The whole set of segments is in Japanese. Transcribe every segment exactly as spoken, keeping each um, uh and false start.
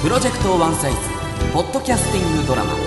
プロジェクトワンサイズポッドキャスティングドラマ。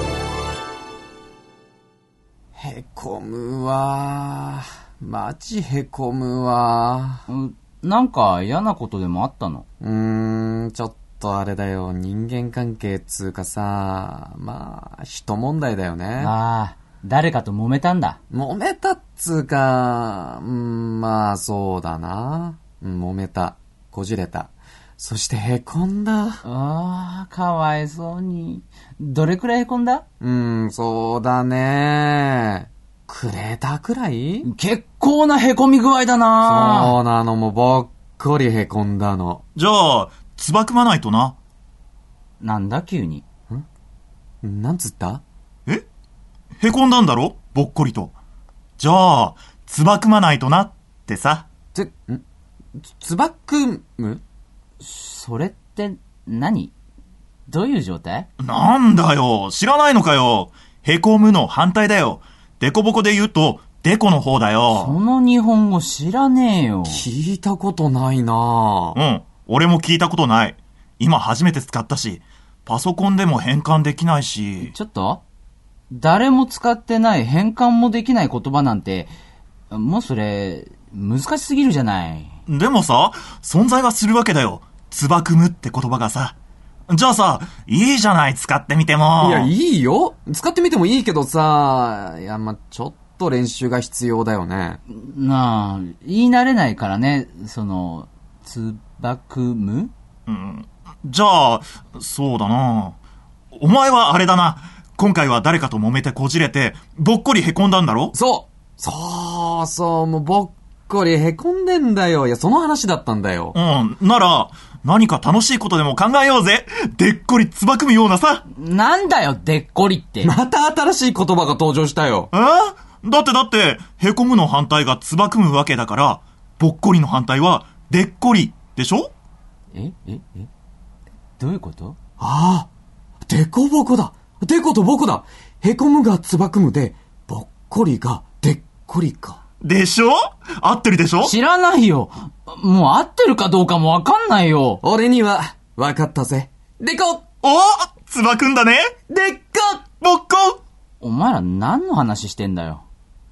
へこむわー、マジへこむわー。 なんか嫌なことでもあったの？ うーん、ちょっとあれだよ、人間関係つうかさ、まあ人問題だよね。 ああ、誰かと揉めたんだ。 揉めたっつうか、うん、まあそうだな、うん、揉めた、こじれた、そしてへこんだ。 ああ、かわいそうに。どれくらいへこんだ？ うん、そうだね、くれたくらい？ 結構なへこみ具合だな。 そうなの、もうぼっこりへこんだの。 じゃあつばくまないとな。 なんだ急に。 ん？なんつった？ え？へこんだんだろ、ぼっこりと。じゃあつばくまないとなってさ。 つ、んつばくむ？ それって何？どういう状態？ なんだよ、知らないのかよ。へこむの反対だよ。デコボコで言うとデコの方だよ。 その日本語知らねえよ。 聞いたことないな。 うん、俺も聞いたことない。今初めて使ったし、パソコンでも変換できないし。 ちょっと誰も使ってない変換もできない言葉なんて、もうそれ難しすぎるじゃない。 でもさ、存在はするわけだよ、つばくむって言葉がさ。じゃあさ、いいじゃない、使ってみても。 いや、いいよ、使ってみてもいいけどさ、いや、ま、ちょっと練習が必要だよね。 なあ、言い慣れないからね、そのつばくむ。 うん、じゃあそうだな、お前はあれだな、今回は誰かと揉めてこじれてぼっこりへこんだんだろ。 そうそうそう、もうぼっこりへこんでんだよ。いや、その話だったんだよ。 うん、なら何か楽しいことでも考えようぜ。でっこりつばくむようなさ。 なんだよでっこりって。 また新しい言葉が登場したよ。 え？だってだってへこむの反対がつばくむわけだから、ぼっこりの反対はでっこりでしょ。 えええどういうこと？ ああ、でこぼこだ。でことぼこだ。へこむがつばくむで、ぼっこりがでっこりか。 でしょ？合ってるでしょ？ 知らないよ。もう合ってるかどうかもわかんないよ。 俺にはわかったぜ。でこお、つばくんだね。 でっこぼっこ。 お前ら何の話してんだよ。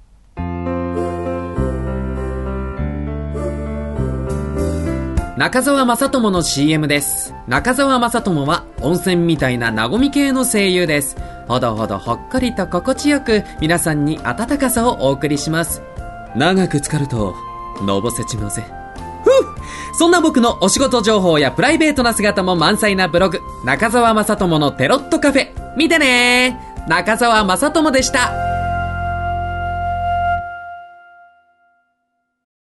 中澤正智の シーエム です。中澤正智は温泉みたいな和み系の声優です。ほどほどほっこりと心地よく皆さんに温かさをお送りします。長く浸かるとのぼせちまうぜ。ふう、そんな僕のお仕事情報やプライベートな姿も満載なブログ、中澤正智のテロットカフェ、見てねー。中澤正智でした。